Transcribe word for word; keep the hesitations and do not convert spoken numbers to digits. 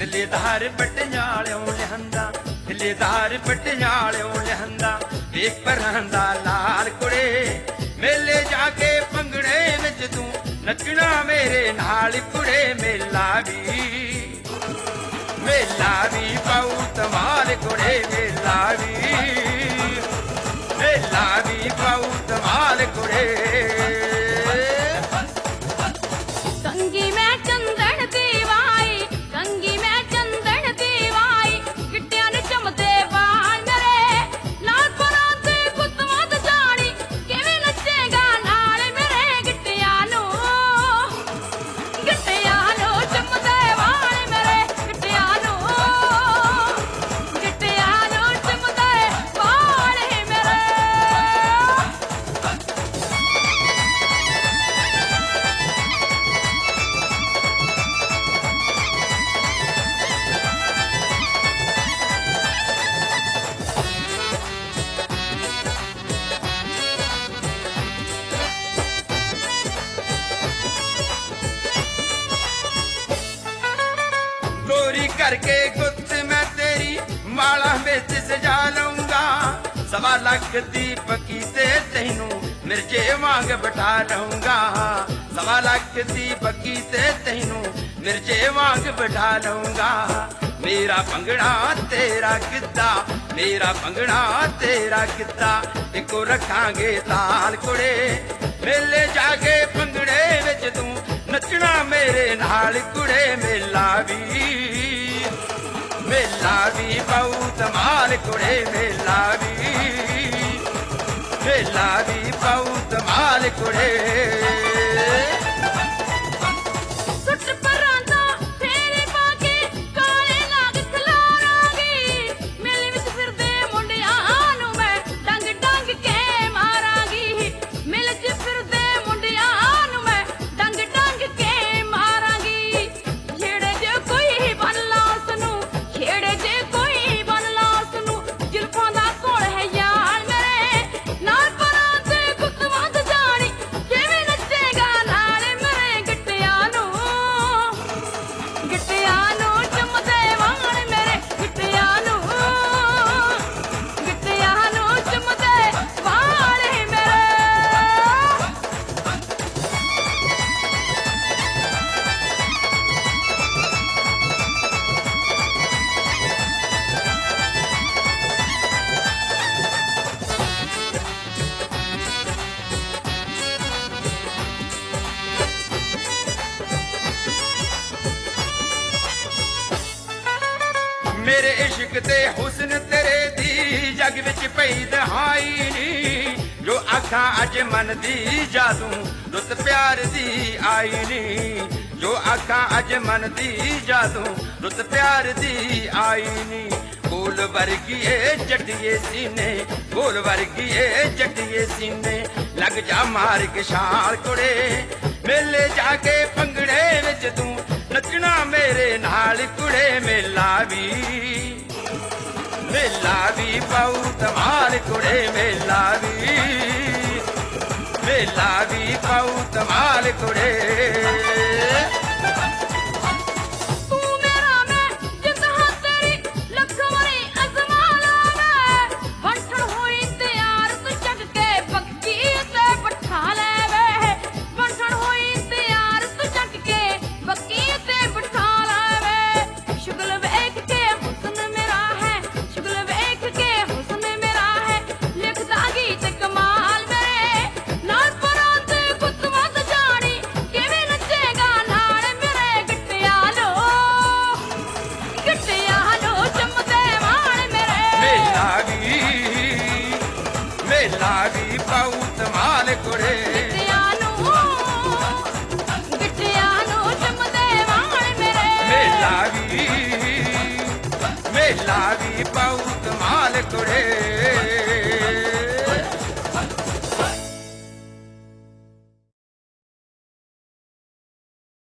हिलेदार पटियालियों लिहंदा हिलेदार पटियालियों लिहंदा देख परांदा लाल कुड़े मेले जाके भंगड़े विच तू नचना मेरे नाल कुड़े मेला भी मेला भी पाऊ धमाल कुड़े मेला भी मेला भी पाऊ धमाल कुड़े कंगी मैं चंदन दीवाई कंगी मैं चंदन दीवाई गिट्टियां ने चमते बाल मेरे लाल परांते कुतमत जानी किवें नचेगा नाल मेरे गिट्टियां नो गिट्टियां नो चमते बाल मेरे गिट्टियां नो गिट्टियां नो चमते बाल मेरे गोरी करके गुत्त मैं तेरी माला बिच सजा लूंगा सवा लख दीपकी ते तैनू मिर्जे वांग बिठा लूंगा सवा लख दीपकी ते तैनू मिर्जे वांग बिठा लूंगा मेरा भंगड़ा तेरा गिद्दा मेरा भंगड़ा तेरा गिद्दा इको रखांगे ताल कुड़े मेले जाके भंगड़े विच तू नचना मेरे नाल कुड़े मेला भी मेला भी पाऊ धमाल कुड़े मेला भी मेला भी पाऊ धमाल कुड़े सुट परांदा फेरे पाके काले नाग खलारांगी मेले विच फिरदे मुंडियां नूं मैं डंग डंग के मारांगी मेले च फिरदे मुंडियां नूं मैं डंग डंग के मारांगी छेड़े जे कोई बन ला उसनूं छेड़े जे कोई बन ला उसनूं जुल्फां दा कोल है यार मेरे नाल परांते कुतवंत जानी किवें नचेगा नाल मेरे गिट्टियां नूं गिट्टियां नूं चमदे वाल मेरे गिट्टियां नूं गिट्टियां नूं चमदे वाल मेरे मेरे इश्क ते हुस्न तेरे दी जग विच पई दहाई नी जो आखां अज मन दी जादू रुत प्यार दी आई नी जो आखां अज मन दी जादू रुत प्यार दी आई नी गोल वर्गीए जटिए सीने गोल वर्गीए जटिए सीने लग जा मार के छाल कुड़े मेले जाके भंगड़े विच तू नचना मेरे नाल कुड़े मेला भी मेला भी पाऊ धमाल कुड़े मेला भी मेला भी पाऊ धमाल कुड़े तू मेरा मैं जित हां तेरी लख वारी अजमाना मैं बनठण होई तैयार तू जग के पक्की ते बिठा ले वे बनठण होई तैयार तू जग के पक्की ते बिठा ले वे शुगल वेख के हुस्न मेरा है शुगल वेख के हुस्न मेरा है लिखदा गीत कमाल मेरे नाल परांते कुतवंत जानी किवें नचेगा नाल मेरे गिट्टियां लो गिट्टियां लो चमदे वाल मेरे मेला भी मेला भी पाऊ धमाल कुड़े गिट्टियां नूं गिट्टियां नूं चमदे वाल मेरे मेला भी मेला भी पाऊ